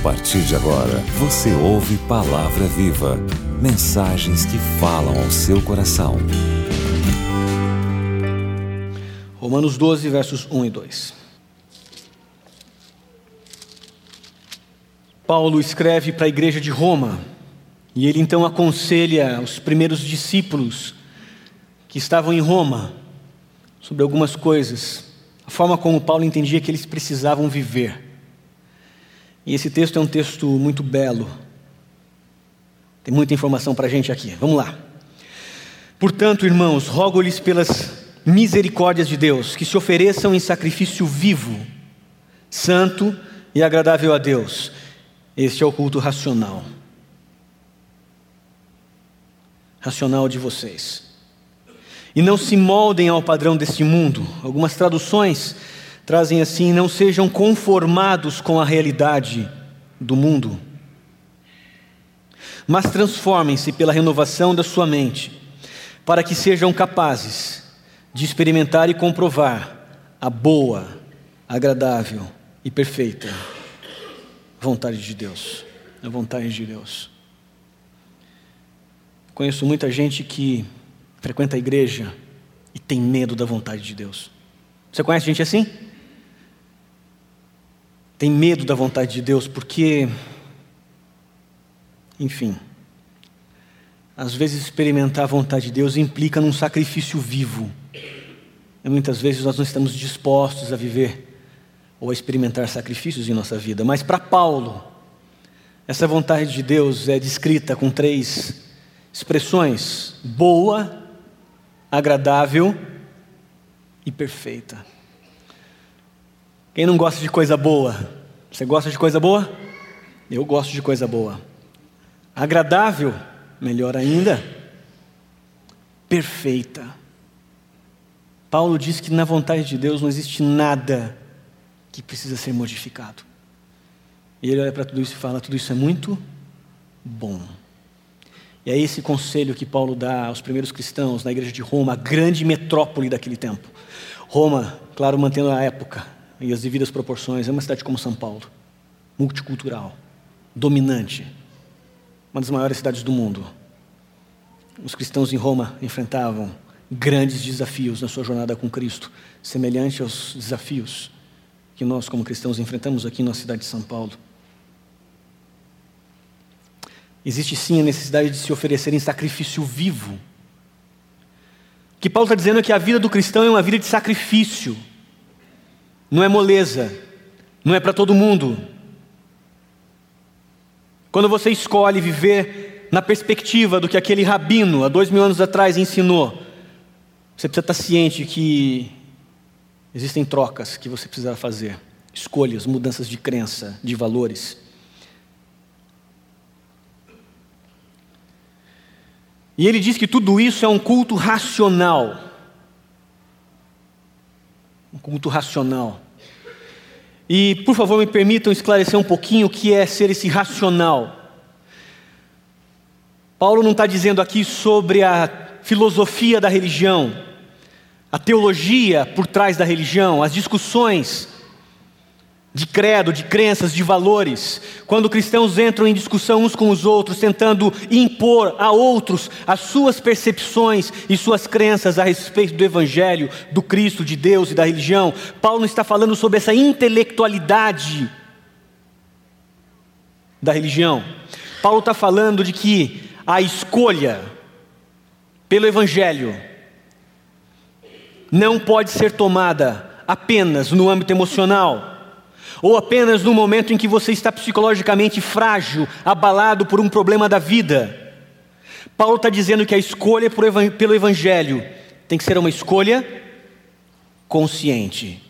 partir de agora, você ouve Palavra Viva, mensagens que falam ao seu coração. Romanos 12, versos 1 e 2. Paulo escreve para a igreja de Roma, e ele então aconselha os primeiros discípulos que estavam em Roma sobre algumas coisas, a forma como Paulo entendia que eles precisavam viver. E esse texto é um texto muito belo. Tem muita informação para a gente aqui. Vamos lá. Portanto, irmãos, rogo-lhes pelas misericórdias de Deus, que se ofereçam em sacrifício vivo, santo e agradável a Deus. Este é o culto racional. Racional de vocês. E não se moldem ao padrão deste mundo. Algumas traduções trazem assim: não sejam conformados com a realidade do mundo, mas transformem-se pela renovação da sua mente, para que sejam capazes de experimentar e comprovar a boa, agradável e perfeita vontade de Deus. A vontade de Deus. Conheço muita gente que frequenta a igreja e tem medo da vontade de Deus. Você conhece gente assim? Tem medo da vontade de Deus porque, enfim, às vezes experimentar a vontade de Deus implica num sacrifício vivo. E muitas vezes nós não estamos dispostos a viver ou a experimentar sacrifícios em nossa vida. Mas para Paulo, essa vontade de Deus é descrita com 3 expressões: boa, agradável e perfeita. Quem não gosta de coisa boa? Você gosta de coisa boa? Eu gosto de coisa boa. Agradável, melhor ainda. Perfeita. Paulo diz que na vontade de Deus não existe nada que precisa ser modificado. E ele olha para tudo isso e fala: tudo isso é muito bom. E é esse conselho que Paulo dá aos primeiros cristãos na igreja de Roma, a grande metrópole daquele tempo. Roma, claro, mantendo a época e as devidas proporções, é uma cidade como São Paulo, multicultural, dominante, uma das maiores cidades do mundo. Os cristãos em Roma enfrentavam grandes desafios na sua jornada com Cristo, semelhante aos desafios que nós como cristãos enfrentamos aqui na cidade de São Paulo. Existe sim a necessidade de se oferecer em sacrifício vivo. O que Paulo está dizendo é que a vida do cristão é uma vida de sacrifício. Não é moleza, não é para todo mundo. Quando você escolhe viver na perspectiva do que aquele rabino, há 2000 anos atrás, ensinou, você precisa estar ciente que existem trocas que você precisa fazer, escolhas, mudanças de crença, de valores. E ele diz que tudo isso é um culto racional. Um culto racional. E, por favor, me permitam esclarecer um pouquinho o que é ser esse racional. Paulo não está dizendo aqui sobre a filosofia da religião, a teologia por trás da religião, as discussões de credo, de crenças, de valores. Quando cristãos entram em discussão uns com os outros, tentando impor a outros as suas percepções e suas crenças a respeito do Evangelho, do Cristo, de Deus e da religião, Paulo não está falando sobre essa intelectualidade da religião. Paulo está falando de que a escolha pelo Evangelho não pode ser tomada apenas no âmbito emocional, ou apenas no momento em que você está psicologicamente frágil, abalado por um problema da vida. Paulo está dizendo que a escolha pelo Evangelho tem que ser uma escolha consciente.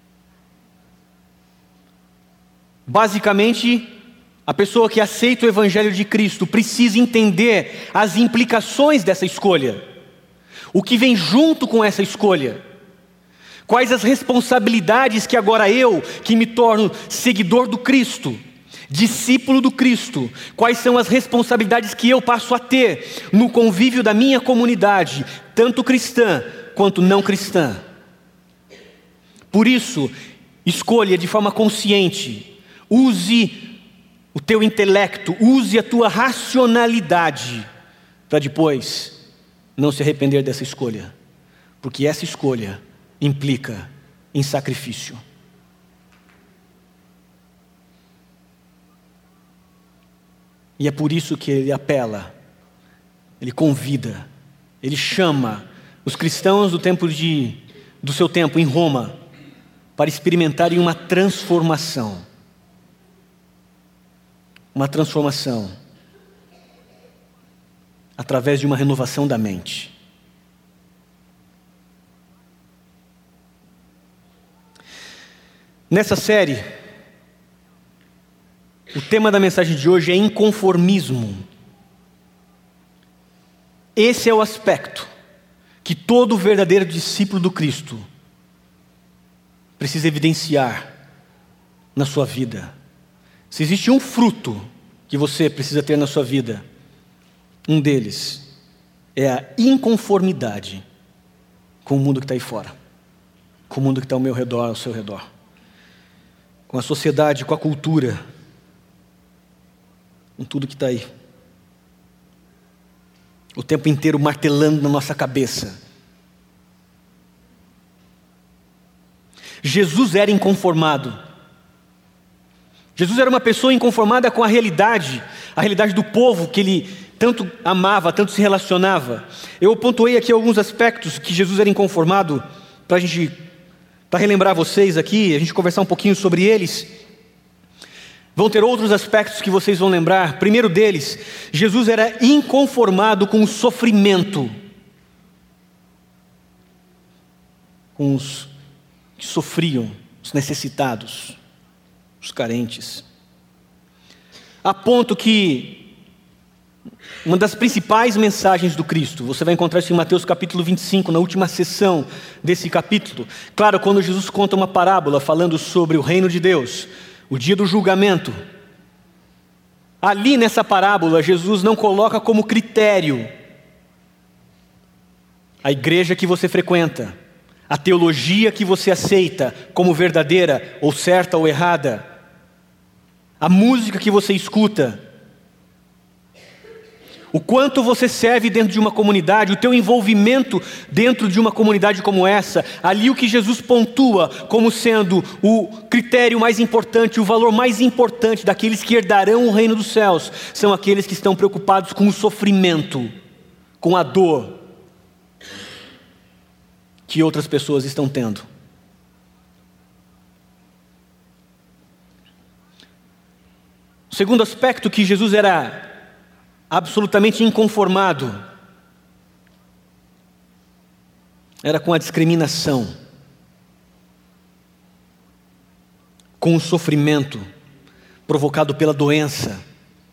Basicamente, a pessoa que aceita o Evangelho de Cristo precisa entender as implicações dessa escolha, o que vem junto com essa escolha. Quais as responsabilidades que agora eu, que me torno seguidor do Cristo, discípulo do Cristo, quais são as responsabilidades que eu passo a ter no convívio da minha comunidade, tanto cristã quanto não cristã. Por isso, escolha de forma consciente, use o teu intelecto, use a tua racionalidade para depois não se arrepender dessa escolha, porque essa escolha implica em sacrifício. E é por isso que ele apela, ele convida, ele chama os cristãos do seu tempo em Roma para experimentarem uma transformação. Uma transformação através de uma renovação da mente. Nessa série, o tema da mensagem de hoje é inconformismo. Esse é o aspecto que todo verdadeiro discípulo do Cristo precisa evidenciar na sua vida. Se existe um fruto que você precisa ter na sua vida, um deles é a inconformidade com o mundo que está aí fora, com o mundo que está ao meu redor, ao seu redor, com a sociedade, com a cultura, com tudo que está aí, o tempo inteiro martelando na nossa cabeça. Jesus era inconformado. Jesus era uma pessoa inconformada com a realidade do povo que ele tanto amava, tanto se relacionava. Eu pontuei aqui alguns aspectos que Jesus era inconformado, para relembrar vocês aqui, a gente conversar um pouquinho sobre eles. Vão ter outros aspectos que vocês vão lembrar. Primeiro deles, Jesus era inconformado com o sofrimento, com os que sofriam, os necessitados, os carentes, a ponto que uma das principais mensagens do Cristo, você vai encontrar isso em Mateus capítulo 25, na última sessão desse capítulo. Claro, quando Jesus conta uma parábola falando sobre o reino de Deus, o dia do julgamento, ali nessa parábola Jesus não coloca como critério a igreja que você frequenta, a teologia que você aceita como verdadeira ou certa ou errada, a música que você escuta, o quanto você serve dentro de uma comunidade, o teu envolvimento dentro de uma comunidade como essa. Ali o que Jesus pontua como sendo o critério mais importante, o valor mais importante daqueles que herdarão o reino dos céus, são aqueles que estão preocupados com o sofrimento, com a dor que outras pessoas estão tendo. O segundo aspecto que Jesus era absolutamente inconformado era com a discriminação, com o sofrimento provocado pela doença.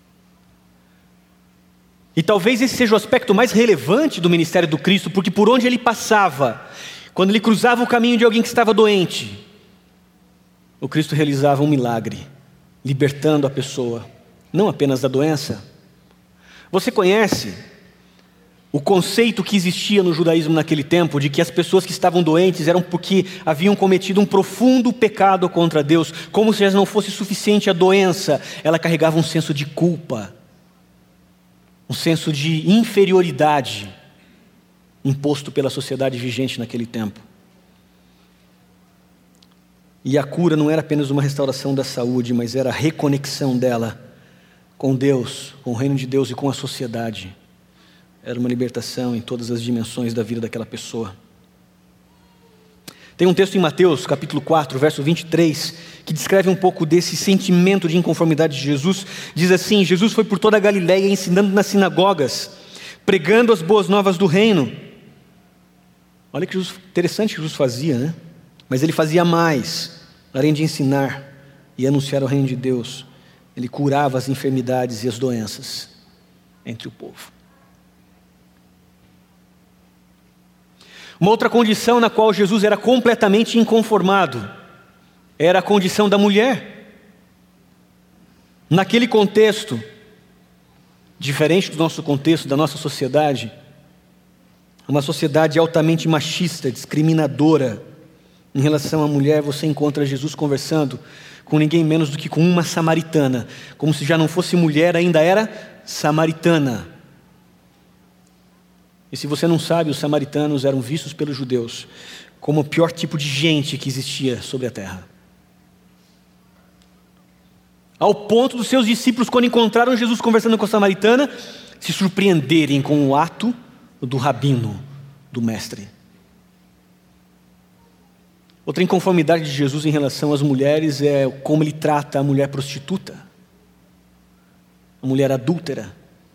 E talvez esse seja o aspecto mais relevante do ministério do Cristo, porque por onde ele passava, quando ele cruzava o caminho de alguém que estava doente, o Cristo realizava um milagre, libertando a pessoa, não apenas da doença. Você conhece o conceito que existia no judaísmo naquele tempo, de que as pessoas que estavam doentes eram porque haviam cometido um profundo pecado contra Deus, como se não fosse suficiente a doença, ela carregava um senso de culpa, um senso de inferioridade imposto pela sociedade vigente naquele tempo. E a cura não era apenas uma restauração da saúde, mas era a reconexão dela com Deus, com o reino de Deus e com a sociedade. Era uma libertação em todas as dimensões da vida daquela pessoa. Tem um texto em Mateus, capítulo 4, verso 23, que descreve um pouco desse sentimento de inconformidade de Jesus. Diz assim: Jesus foi por toda a Galileia ensinando nas sinagogas, pregando as boas novas do reino. Olha que interessante que Jesus fazia, né? Mas ele fazia mais, além de ensinar e anunciar o reino de Deus. Ele curava as enfermidades e as doenças entre o povo. Uma outra condição na qual Jesus era completamente inconformado era a condição da mulher. Naquele contexto, diferente do nosso contexto, da nossa sociedade, uma sociedade altamente machista, discriminadora, Em relação à mulher, você encontra Jesus conversando com ninguém menos do que com uma samaritana. Como se já não fosse mulher, ainda era samaritana. E se você não sabe, os samaritanos eram vistos pelos judeus como o pior tipo de gente que existia sobre a terra. Ao ponto dos seus discípulos, quando encontraram Jesus conversando com a samaritana, se surpreenderem com o ato do rabino, do mestre. Outra inconformidade de Jesus em relação às mulheres é como ele trata a mulher prostituta, a mulher adúltera.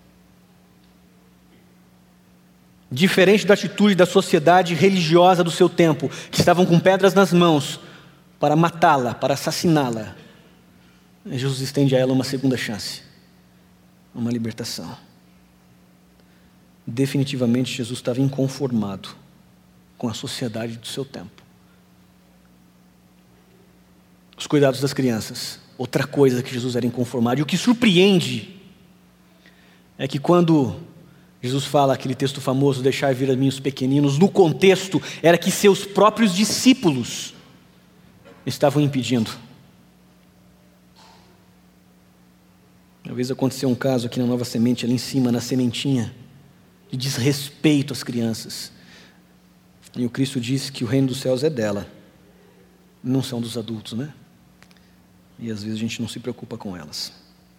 Diferente da atitude da sociedade religiosa do seu tempo, que estavam com pedras nas mãos para matá-la, para assassiná-la, Jesus estende a ela uma segunda chance, uma libertação. Definitivamente Jesus estava inconformado com a sociedade do seu tempo. Os cuidados das crianças, outra coisa que Jesus era inconformado. E o que surpreende é que quando Jesus fala aquele texto famoso, deixar vir a mim os pequeninos, no contexto era que seus próprios discípulos estavam impedindo. Uma vez aconteceu um caso aqui na Nova Semente, ali em cima, na sementinha, de desrespeito às crianças. E o Cristo disse que o reino dos céus é dela, não são dos adultos, né? E às vezes a gente não se preocupa com elas.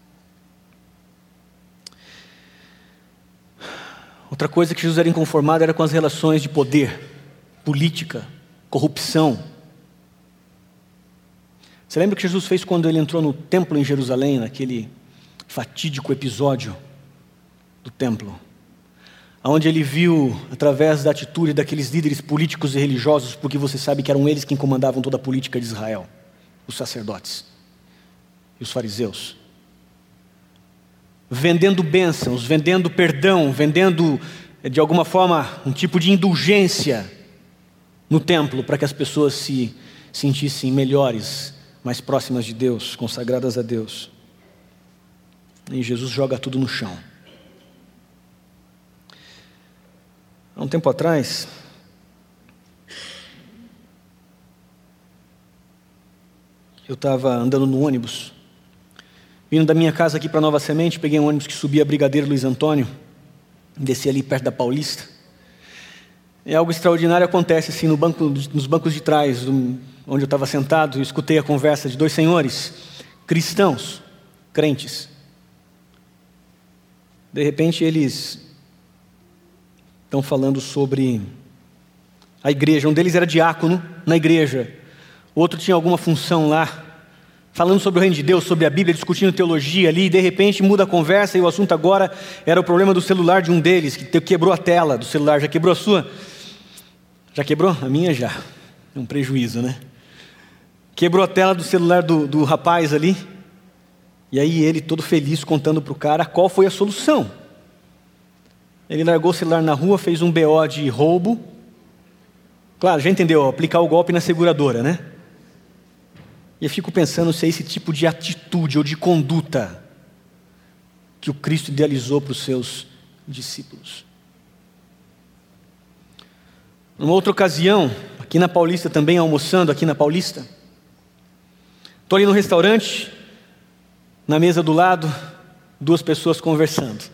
Outra coisa que Jesus era inconformado era com as relações de poder, política, corrupção. Você lembra o que Jesus fez quando ele entrou no templo em Jerusalém, naquele fatídico episódio do templo, onde ele viu, através da atitude daqueles líderes políticos e religiosos, porque você sabe que eram eles quem comandavam toda a política de Israel, os sacerdotes e os fariseus, vendendo bênçãos, vendendo perdão, vendendo de alguma forma um tipo de indulgência no templo, para que as pessoas se sentissem melhores, mais próximas de Deus, consagradas a Deus. E Jesus joga tudo no chão. Há um tempo atrás, eu estava andando no ônibus, vindo da minha casa aqui para Nova Semente, peguei um ônibus que subia a Brigadeiro Luiz Antônio, desci ali perto da Paulista, e algo extraordinário acontece assim nos bancos de trás, onde eu estava sentado, e escutei a conversa de dois senhores, cristãos, crentes. De repente eles estão falando sobre a igreja. Um deles era diácono na igreja, o outro tinha alguma função lá, falando sobre o reino de Deus, sobre a Bíblia, discutindo teologia ali, e de repente muda a conversa, e o assunto agora era o problema do celular de um deles, que quebrou a tela do celular. Já quebrou a sua? Já quebrou? A minha já. É um prejuízo, né? Quebrou a tela do celular do rapaz ali, e aí ele todo feliz contando para o cara qual foi a solução. Ele largou o celular na rua, fez um BO de roubo. Claro, já entendeu, aplicar o golpe na seguradora, né? E eu fico pensando se é esse tipo de atitude ou de conduta que o Cristo idealizou para os seus discípulos. Numa outra ocasião, aqui na Paulista também, almoçando aqui na Paulista, estou ali no restaurante, na mesa do lado, duas pessoas conversando.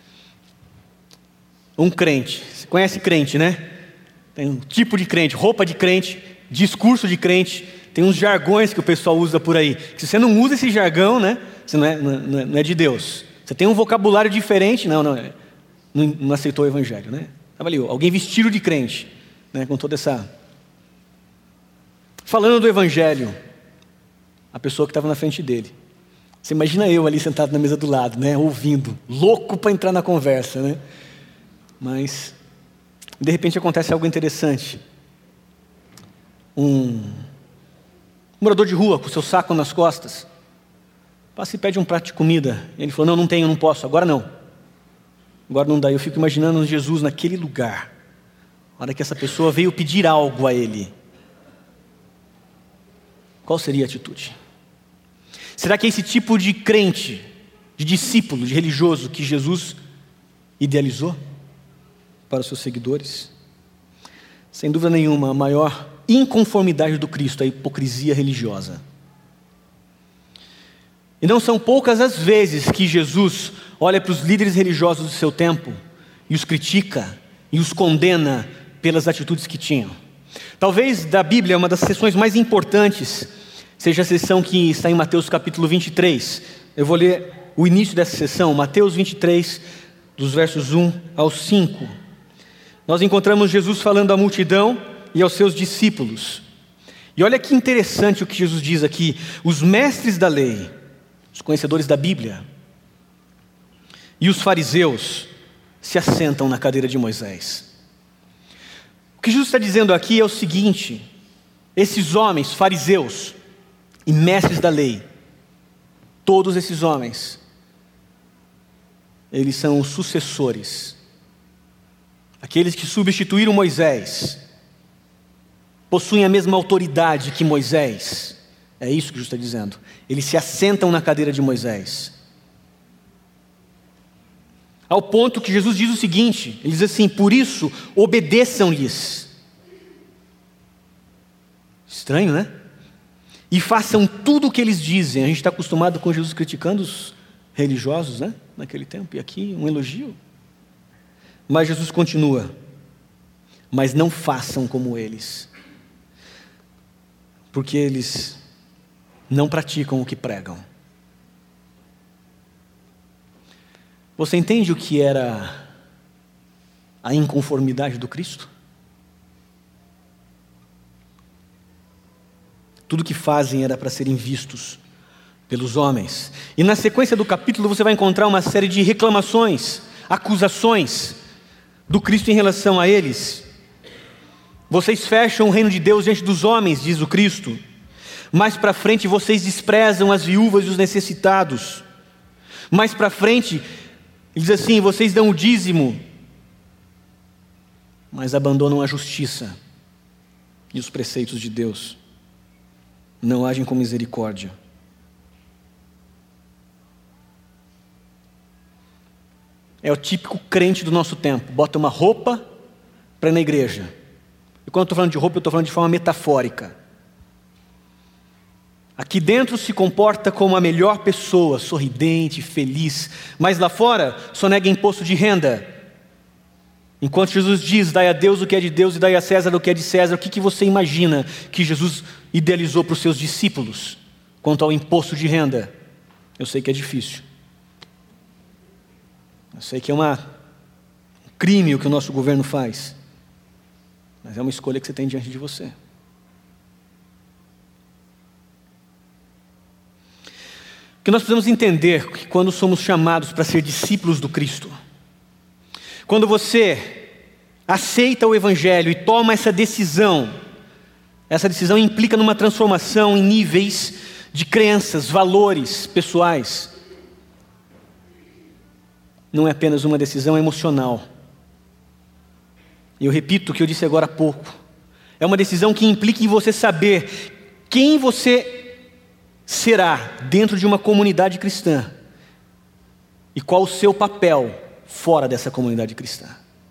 Um crente, você conhece crente, né? Tem um tipo de crente, roupa de crente, discurso de crente, tem uns jargões que o pessoal usa por aí. Se você não usa esse jargão, né? Você não é de Deus. Você tem um vocabulário diferente, não aceitou o evangelho, né? Estava ali, alguém vestido de crente, né? Com toda essa... Falando do evangelho, a pessoa que estava na frente dele. Você imagina eu ali sentado na mesa do lado, né? Ouvindo, louco para entrar na conversa, né? Mas, de repente acontece algo interessante. Um morador de rua com seu saco nas costas passa e pede um prato de comida. Ele falou, não tenho, não posso, agora não. Agora não dá. Eu fico imaginando Jesus naquele lugar, na hora que essa pessoa veio pedir algo a ele. Qual seria a atitude? Será que é esse tipo de crente, de discípulo, de religioso que Jesus idealizou para os seus seguidores? Sem dúvida nenhuma, a maior inconformidade do Cristo, a hipocrisia religiosa. E não são poucas as vezes que Jesus olha para os líderes religiosos do seu tempo e os critica e os condena pelas atitudes que tinham. Talvez da Bíblia, uma das seções mais importantes seja a seção que está em Mateus capítulo 23. Eu vou ler o início dessa seção, Mateus 23, dos versos 1 ao 5. Nós encontramos Jesus falando à multidão e aos seus discípulos. E olha que interessante o que Jesus diz aqui. Os mestres da lei, os conhecedores da Bíblia, e os fariseus se assentam na cadeira de Moisés. O que Jesus está dizendo aqui é o seguinte: esses homens, fariseus e mestres da lei, todos esses homens, eles são os sucessores, aqueles que substituíram Moisés, possuem a mesma autoridade que Moisés. É isso que Jesus está dizendo. Eles se assentam na cadeira de Moisés. Ao ponto que Jesus diz o seguinte, ele diz assim: por isso, obedeçam-lhes. Estranho, né? E façam tudo o que eles dizem. A gente está acostumado com Jesus criticando os religiosos, né? Naquele tempo, e aqui um elogio. Mas Jesus continua: mas não façam como eles, porque eles não praticam o que pregam. Você entende o que era a inconformidade do Cristo? Tudo que fazem era para serem vistos pelos homens. E na sequência do capítulo você vai encontrar uma série de reclamações, acusações do Cristo em relação a eles. Vocês fecham o reino de Deus diante dos homens, diz o Cristo. Mais para frente vocês desprezam as viúvas e os necessitados. Mais para frente ele diz assim: vocês dão o dízimo, mas abandonam a justiça e os preceitos de Deus. Não agem com misericórdia. É o típico crente do nosso tempo. Bota uma roupa para ir na igreja. E quando eu estou falando de roupa, eu estou falando de forma metafórica. Aqui dentro se comporta como a melhor pessoa, sorridente, feliz, mas lá fora só nega imposto de renda. Enquanto Jesus diz: dai a Deus o que é de Deus e dai a César o que é de César, o que você imagina que Jesus idealizou para os seus discípulos quanto ao imposto de renda? Eu sei que é difícil. Eu sei que é um crime o que o nosso governo faz, mas é uma escolha que você tem diante de você. Que nós precisamos entender que quando somos chamados para ser discípulos do Cristo, quando você aceita o Evangelho e toma essa decisão implica numa transformação em níveis de crenças, valores pessoais. Não é apenas uma decisão emocional. E eu repito o que eu disse agora há pouco. É uma decisão que implica em você saber quem você será dentro de uma comunidade cristã e qual o seu papel fora dessa comunidade cristã.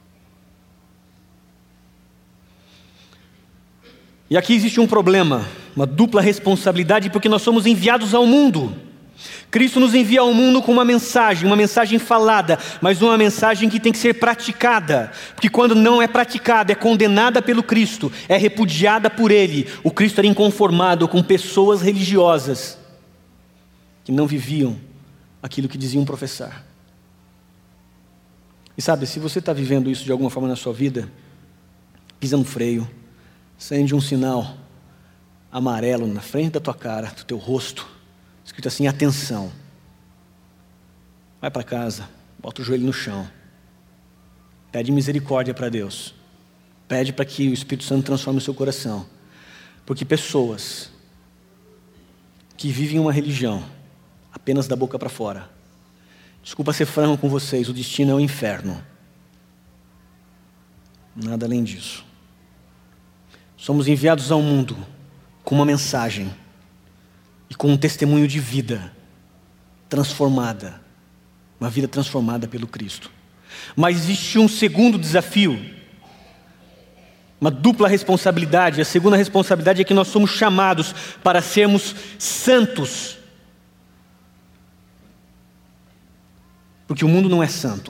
E aqui existe um problema, uma dupla responsabilidade, porque nós somos enviados ao mundo. Cristo nos envia ao mundo com uma mensagem falada, mas uma mensagem que tem que ser praticada, porque quando não é praticada, é condenada pelo Cristo, é repudiada por Ele. O Cristo era inconformado com pessoas religiosas que não viviam aquilo que diziam professar. E sabe, se você está vivendo isso de alguma forma na sua vida, pisa no freio, acende um sinal amarelo na frente da tua cara, do teu rosto, escrito assim: atenção. Vai para casa, bota o joelho no chão, pede misericórdia para Deus, pede para que o Espírito Santo transforme o seu coração, porque pessoas que vivem uma religião apenas da boca para fora, desculpa ser franco com vocês, o destino é o inferno, nada além disso. Somos enviados ao mundo com uma mensagem e com um testemunho de vida transformada, uma vida transformada pelo Cristo. Mas existe um segundo desafio, uma dupla responsabilidade. A segunda responsabilidade é que nós somos chamados para sermos santos. Porque o mundo não é santo.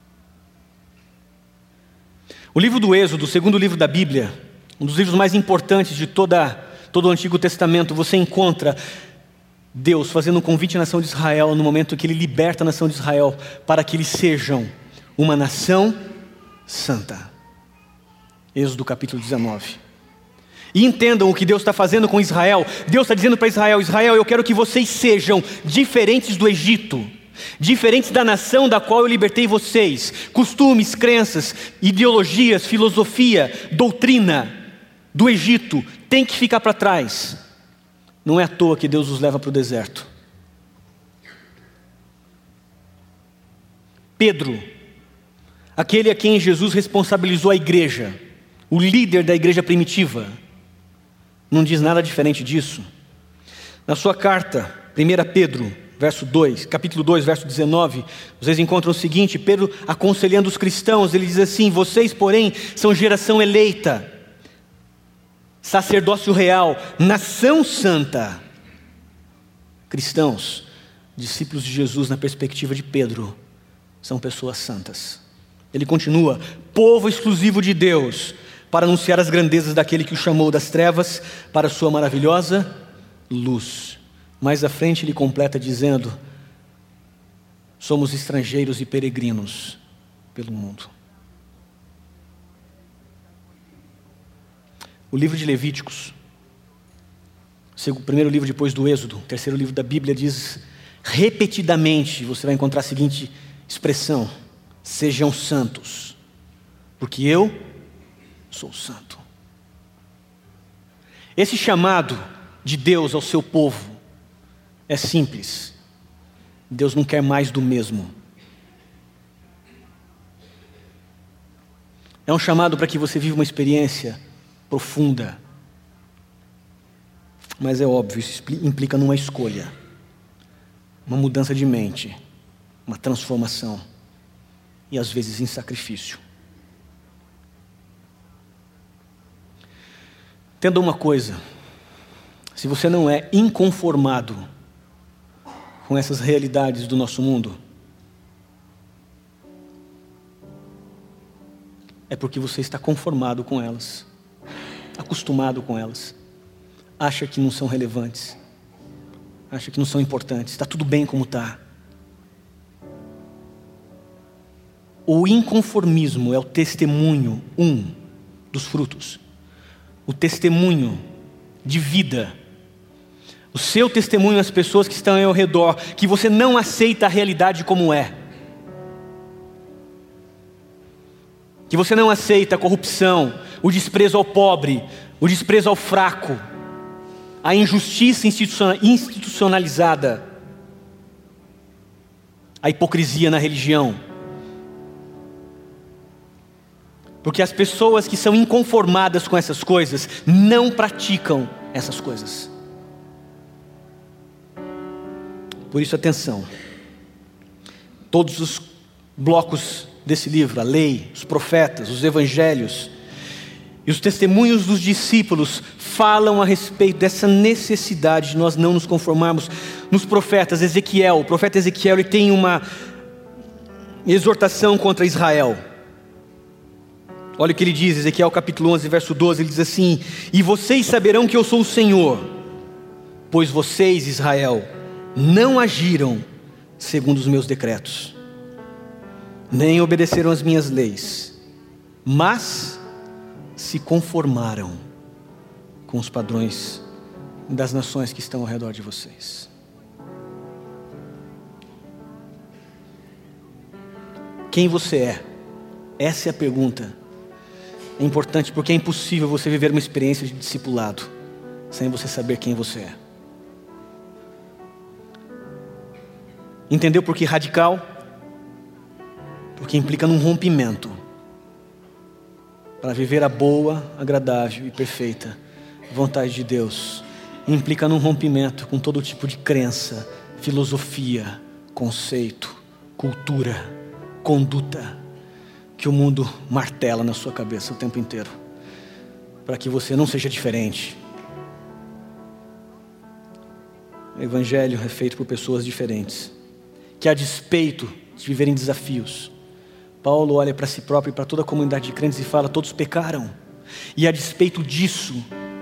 O livro do Êxodo, o segundo livro da Bíblia, um dos livros mais importantes de todo o Antigo Testamento, você encontra Deus fazendo um convite à nação de Israel no momento que Ele liberta a nação de Israel para que eles sejam uma nação santa. Êxodo capítulo 19. E entendam o que Deus está fazendo com Israel. Deus está dizendo para Israel: Israel, eu quero que vocês sejam diferentes do Egito, diferentes da nação da qual eu libertei vocês. Costumes, crenças, ideologias, filosofia, doutrina do Egito tem que ficar para trás. Não é à toa que Deus os leva para o deserto. Pedro, aquele a quem Jesus responsabilizou a igreja, o líder da igreja primitiva, não diz nada diferente disso. Na sua carta, 1 Pedro, capítulo 2, verso 19, vocês encontram o seguinte: Pedro aconselhando os cristãos, ele diz assim: vocês, porém, são geração eleita, sacerdócio real, nação santa. Cristãos, discípulos de Jesus na perspectiva de Pedro, são pessoas santas. Ele continua: povo exclusivo de Deus, para anunciar as grandezas daquele que o chamou das trevas para a sua maravilhosa luz. Mais à frente ele completa dizendo: somos estrangeiros e peregrinos pelo mundo. O livro de Levíticos, o primeiro livro depois do Êxodo, o terceiro livro da Bíblia, diz repetidamente, você vai encontrar a seguinte expressão: sejam santos, porque eu sou santo. Esse chamado de Deus ao seu povo é simples. Deus não quer mais do mesmo. É um chamado para que você viva uma experiência profunda. Mas é óbvio, isso implica numa escolha, uma mudança de mente, uma transformação e às vezes em sacrifício. Entenda uma coisa: se você não é inconformado com essas realidades do nosso mundo, é porque você está conformado com elas, acostumado com elas, acha que não são relevantes, acha que não são importantes, está tudo bem como está. O inconformismo é o testemunho, dos frutos, o testemunho de vida, o seu testemunho às pessoas que estão ao redor, que você não aceita a realidade como é, que você não aceita a corrupção, o desprezo ao pobre, o desprezo ao fraco, a injustiça institucionalizada, a hipocrisia na religião. Porque as pessoas que são inconformadas com essas coisas não praticam essas coisas. Por isso, atenção. Todos os blocos desse livro, a lei, os profetas, os evangelhos e os testemunhos dos discípulos falam a respeito dessa necessidade de nós não nos conformarmos. Nos profetas, o profeta Ezequiel, ele tem uma exortação contra Israel. Olha o que ele diz, Ezequiel capítulo 11, verso 12, ele diz assim: e vocês saberão que eu sou o Senhor, pois vocês, Israel, não agiram segundo os meus decretos, nem obedeceram às minhas leis, mas se conformaram com os padrões das nações que estão ao redor de vocês. Quem você é? Essa é a pergunta. É importante porque é impossível você viver uma experiência de discipulado sem você saber quem você é. Entendeu por que radical? Porque implica num rompimento para viver a boa, agradável e perfeita vontade de Deus. Implica num rompimento com todo tipo de crença, filosofia, conceito, cultura, conduta que o mundo martela na sua cabeça o tempo inteiro. para que você não seja diferente. O Evangelho é feito por pessoas diferentes, que a despeito de viverem desafios, Paulo olha para si próprio e para toda a comunidade de crentes e fala: todos pecaram, e a despeito disso,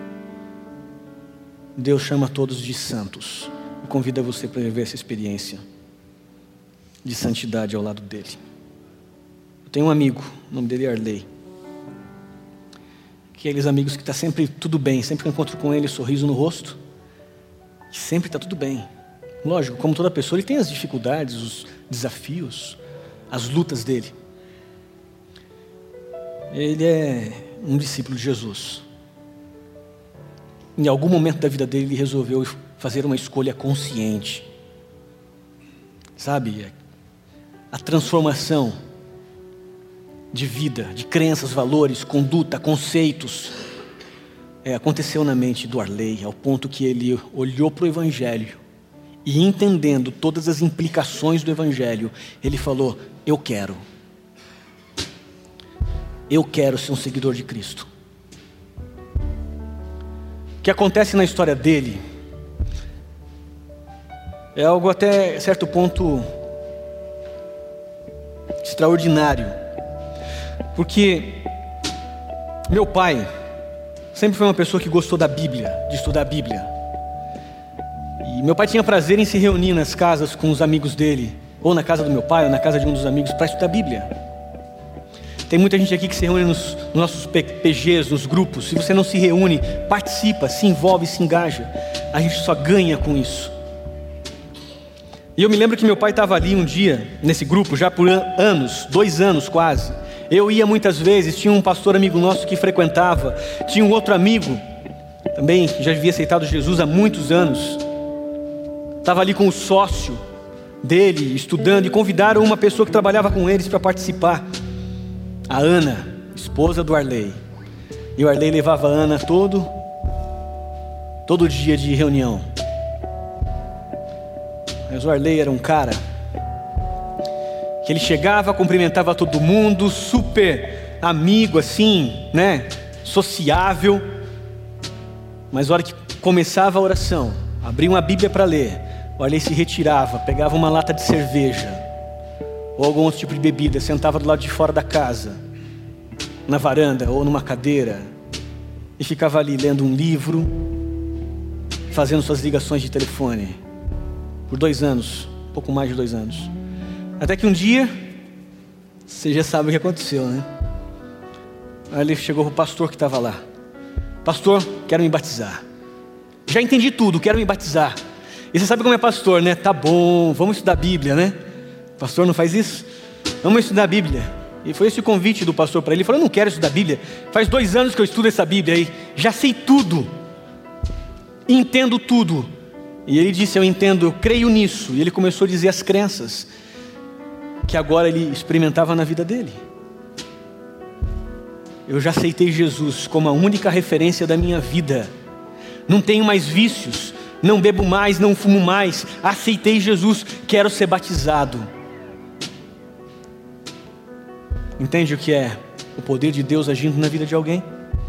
Deus chama todos de santos, e convida você para viver essa experiência de santidade ao lado dele. Eu tenho um amigo, o nome dele é Arley, aqueles amigos que está sempre tudo bem, sempre que eu encontro com ele, sorriso no rosto, e sempre está tudo bem. Lógico, como toda pessoa, ele tem as dificuldades, os desafios, as lutas dele. Ele é um discípulo de Jesus. Em algum momento da vida dele, ele resolveu fazer uma escolha consciente. Sabe, a transformação de vida, de crenças, valores, conduta, conceitos, aconteceu na mente do Arley, ao ponto que ele olhou para o Evangelho e, entendendo todas as implicações do Evangelho, ele falou: eu quero ser um seguidor de Cristo. O que acontece na história dele é algo até certo ponto extraordinário, porque meu pai sempre foi uma pessoa que gostou da Bíblia, de estudar a Bíblia, e meu pai tinha prazer em se reunir nas casas com os amigos dele, ou na casa do meu pai, ou na casa de um dos amigos, para estudar a Bíblia. Tem muita gente aqui que se reúne nos nossos PGs, nos grupos. Se você não se reúne, participa, se envolve, se engaja. A gente só ganha com isso. E eu me lembro que meu pai estava ali um dia, nesse grupo, já por anos, 2 anos quase. Eu ia muitas vezes, tinha um pastor amigo nosso que frequentava, tinha um outro amigo, também que já havia aceitado Jesus há muitos anos. Estava ali com o sócio dele, estudando, e convidaram uma pessoa que trabalhava com eles para participar. A Ana, esposa do Arley. E o Arley levava a Ana todo dia de reunião. Mas o Arley era um cara que ele chegava, cumprimentava todo mundo, super amigo assim, né? Sociável. Mas na hora que começava a oração, abria uma Bíblia para ler, o Arley se retirava, pegava uma lata de cerveja ou algum outro tipo de bebida, sentava do lado de fora da casa, na varanda ou numa cadeira, e ficava ali lendo um livro, fazendo suas ligações de telefone, por 2 anos, pouco mais de 2 anos. Até que um dia, você já sabe o que aconteceu, né? Aí ele chegou para o pastor que estava lá: pastor, quero me batizar. Já entendi tudo, quero me batizar. E você sabe como é pastor, né? Tá bom, vamos estudar a Bíblia, né? O pastor não faz isso? Vamos estudar a Bíblia. E foi esse o convite do pastor para ele. Ele falou: eu não quero estudar a Bíblia. Faz 2 anos que eu estudo essa Bíblia aí. Já sei tudo. Entendo tudo. E ele disse: eu entendo, eu creio nisso. E ele começou a dizer as crenças que agora ele experimentava na vida dele. Eu já aceitei Jesus como a única referência da minha vida. Não tenho mais vícios. Não bebo mais, não fumo mais. Aceitei Jesus, quero ser batizado. Entende o que é o poder de Deus agindo na vida de alguém?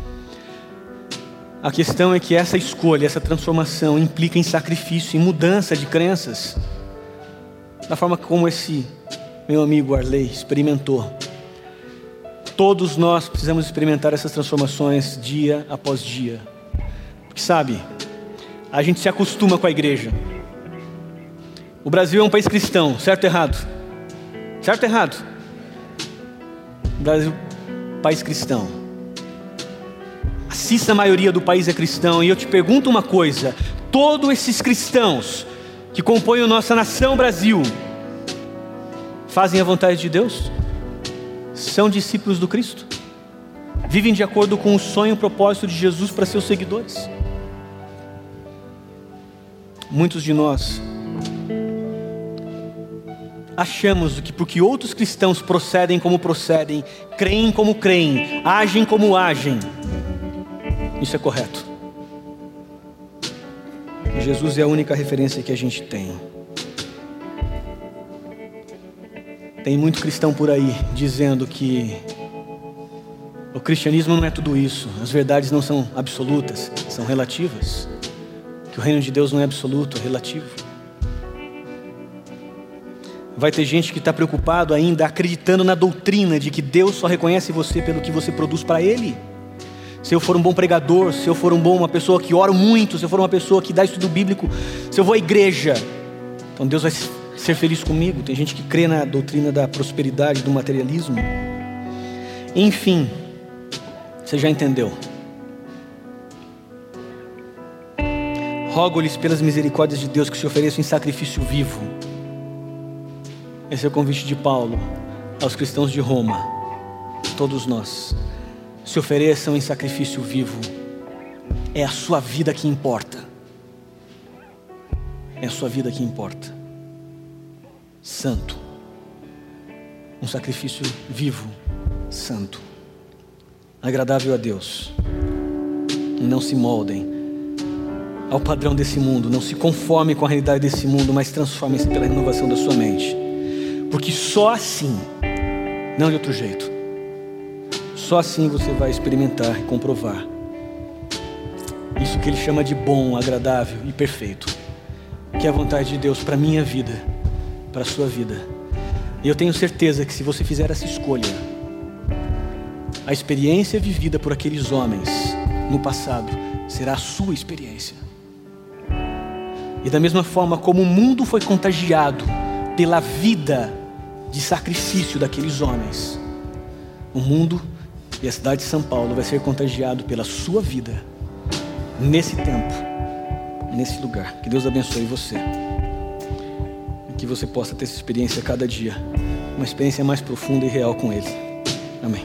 A questão é que essa escolha, essa transformação implica em sacrifício, em mudança de crenças, da forma como esse meu amigo Arley experimentou. Todos nós precisamos experimentar essas transformações dia após dia. Porque sabe, a gente se acostuma com a igreja. O Brasil é um país cristão, certo ou errado? Certo ou errado? O Brasil é um país cristão. A cissa maioria do país é cristão. E eu te pergunto uma coisa: todos esses cristãos que compõem a nossa nação Brasil fazem a vontade de Deus? São discípulos do Cristo? Vivem de acordo com o sonho e o propósito de Jesus para seus seguidores? Muitos de nós achamos que porque outros cristãos procedem como procedem, creem como creem, agem como agem, isso é correto. Jesus é a única referência que a gente tem. Tem muito cristão por aí dizendo que O cristianismo não é tudo isso. As verdades não são absolutas, são relativas. Que o reino de Deus não é absoluto, é relativo. Vai ter gente que está preocupado ainda, acreditando na doutrina de que Deus só reconhece você pelo que você produz para Ele. Se eu for um bom pregador, se eu for uma pessoa que ora muito, se eu for uma pessoa que dá estudo bíblico, se eu vou à igreja, então Deus vai ser feliz comigo. Tem gente que crê na doutrina da prosperidade, do materialismo. Enfim, você já entendeu. Rogo-lhes pelas misericórdias de Deus que se ofereçam em sacrifício vivo. Esse é o convite de Paulo aos cristãos de Roma. Todos nós. Se ofereçam em sacrifício vivo. É a sua vida que importa. É a sua vida que importa. Santo. Um sacrifício vivo, santo, agradável a Deus. Não se moldem ao padrão desse mundo, não se conformem com a realidade desse mundo, mas transformem-se pela renovação da sua mente. Porque só assim, não de outro jeito, só assim você vai experimentar e comprovar isso que ele chama de bom, agradável e perfeito, que é a vontade de Deus para a minha vida, para a sua vida. E eu tenho certeza que se você fizer essa escolha, a experiência vivida por aqueles homens no passado será a sua experiência. E da mesma forma como o mundo foi contagiado pela vida de sacrifício daqueles homens, o mundo e a cidade de São Paulo vai ser contagiado pela sua vida, nesse tempo, nesse lugar. Que Deus abençoe você. E que você possa ter essa experiência a cada dia, uma experiência mais profunda e real com Ele. Amém.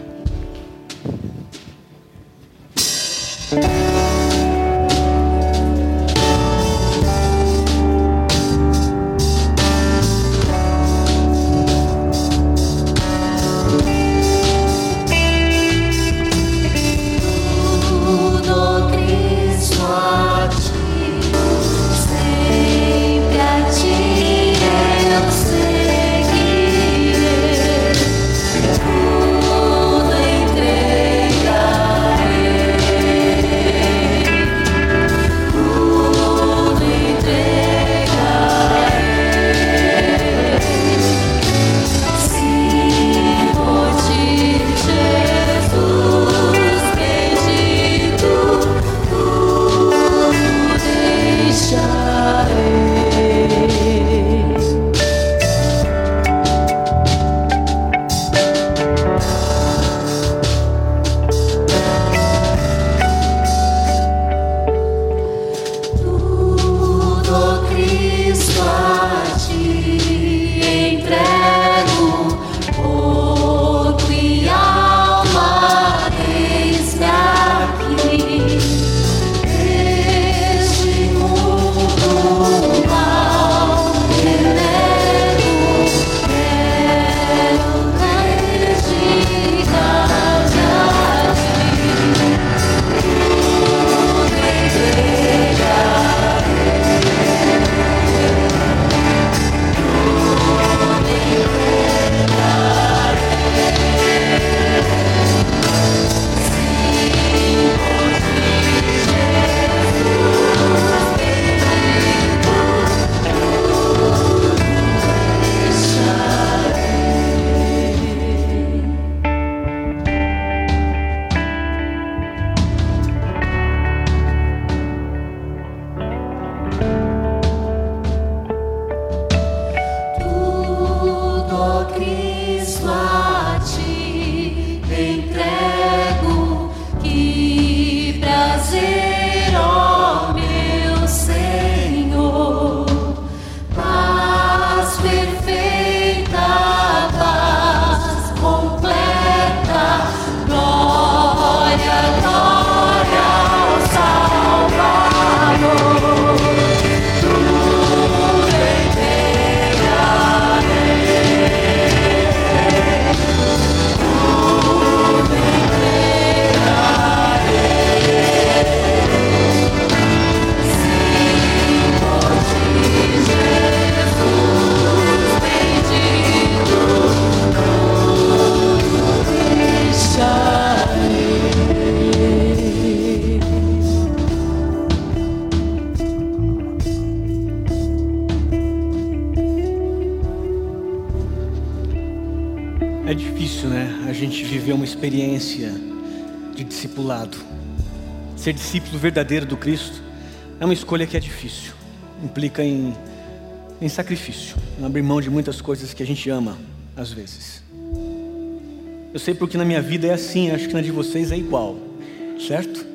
É difícil, né? A gente viver uma experiência de discipulado. Ser discípulo verdadeiro do Cristo é uma escolha que é difícil. Implica em sacrifício, em abrir mão de muitas coisas que a gente ama, às vezes. Eu sei porque na minha vida é assim, acho que na de vocês é igual, certo?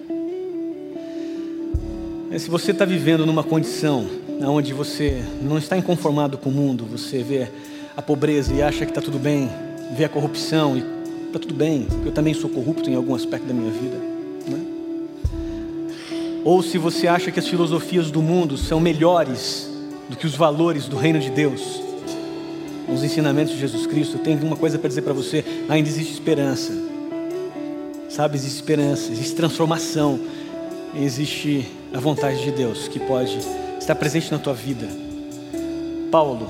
Se você está vivendo numa condição onde você não está inconformado com o mundo, você vê a pobreza e acha que está tudo bem, vê a corrupção e está tudo bem, porque eu também sou corrupto em algum aspecto da minha vida, né? Ou se você acha que as filosofias do mundo são melhores do que os valores do reino de Deus, os ensinamentos de Jesus Cristo, eu tenho uma coisa para dizer para você: ainda existe esperança, sabe? Existe esperança, existe transformação, existe a vontade de Deus que pode estar presente na tua vida. Paulo,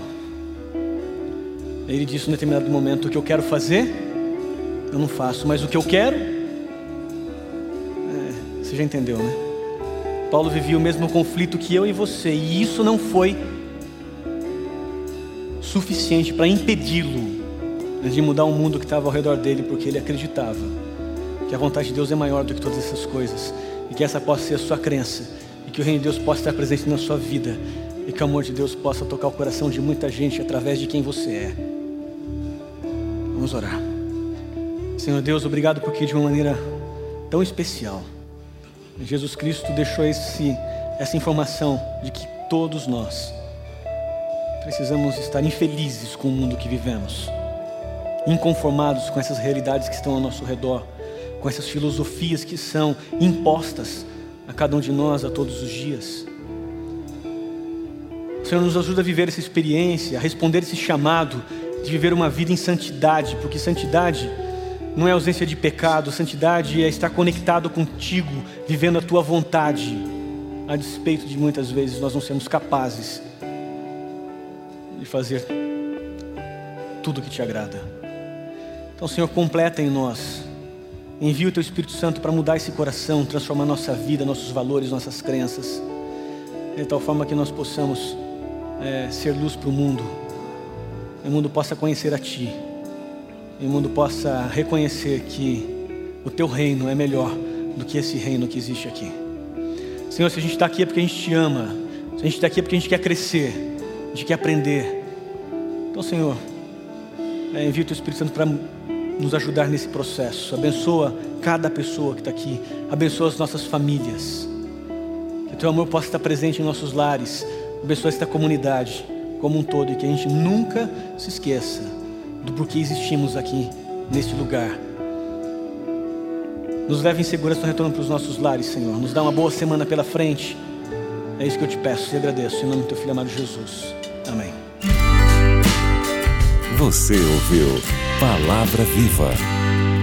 ele disse em um determinado momento: o que eu quero fazer, eu não faço, mas o que eu quero, você já entendeu, né? Paulo vivia o mesmo conflito que eu e você, e isso não foi suficiente para impedi-lo de mudar o mundo que estava ao redor dele, porque ele acreditava que a vontade de Deus é maior do que todas essas coisas, e que essa possa ser a sua crença, e que o reino de Deus possa estar presente na sua vida, e que o amor de Deus possa tocar o coração de muita gente através de quem você é. Vamos orar. Senhor Deus, obrigado porque de uma maneira tão especial Jesus Cristo deixou essa informação de que todos nós precisamos estar infelizes com o mundo que vivemos, inconformados com essas realidades que estão ao nosso redor, com essas filosofias que são impostas a cada um de nós a todos os dias. O Senhor nos ajuda a viver essa experiência, a responder esse chamado de viver uma vida em santidade, porque santidade não é ausência de pecado, santidade é estar conectado contigo, vivendo a tua vontade, a despeito de muitas vezes nós não sermos capazes de fazer tudo que te agrada. Então, Senhor, completa em nós, envia o teu Espírito Santo para mudar esse coração, transformar nossa vida, nossos valores, nossas crenças, de tal forma que nós possamos ser luz para o mundo, e o mundo possa conhecer a Ti, e o mundo possa reconhecer que o Teu reino é melhor do que esse reino que existe aqui. Senhor, se a gente está aqui é porque a gente Te ama, se a gente está aqui é porque a gente quer crescer, a gente quer aprender. Então, Senhor, envia o Teu Espírito Santo para nos ajudar nesse processo. Abençoa cada pessoa que está aqui, abençoa as nossas famílias, que o Teu amor possa estar presente em nossos lares, abençoa esta comunidade como um todo, e que a gente nunca se esqueça do porquê existimos aqui neste lugar. Nos leve em segurança no retorno para os nossos lares, Senhor. Nos dá uma boa semana pela frente. É isso que eu te peço e agradeço, em nome do Teu Filho amado Jesus. Amém. Você ouviu Palavra Viva.